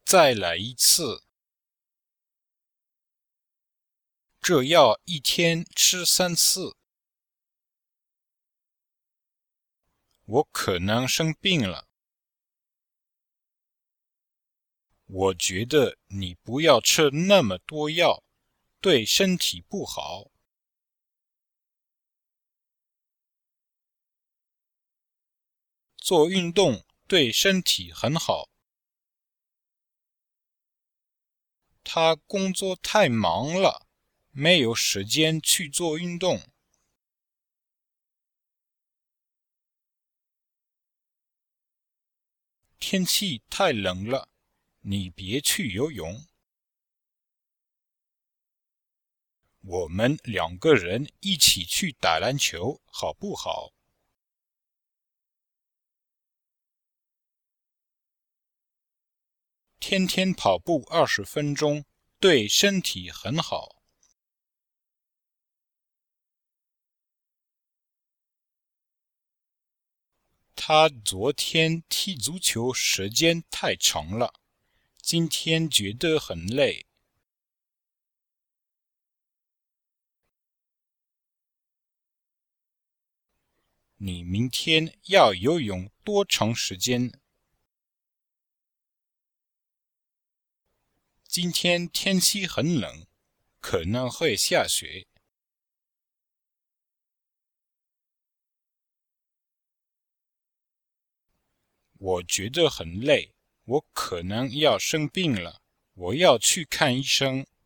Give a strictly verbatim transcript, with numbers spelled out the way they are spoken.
再来一次。这药一天吃三次。我可能生病了。我觉得你不要吃那么多药，对身体不好。做运动对身体很好。他工作太忙了，没有时间去做运动。天气太冷了，你别去游泳。我们两个人一起去打篮球，好不好？天天跑步二十分钟，对身体很好。他昨天踢足球时间太长了，今天觉得很累。你明天要游泳多长时间？今天天气很冷，可能会下雪。我觉得很累，我可能要生病了，我要去看医生。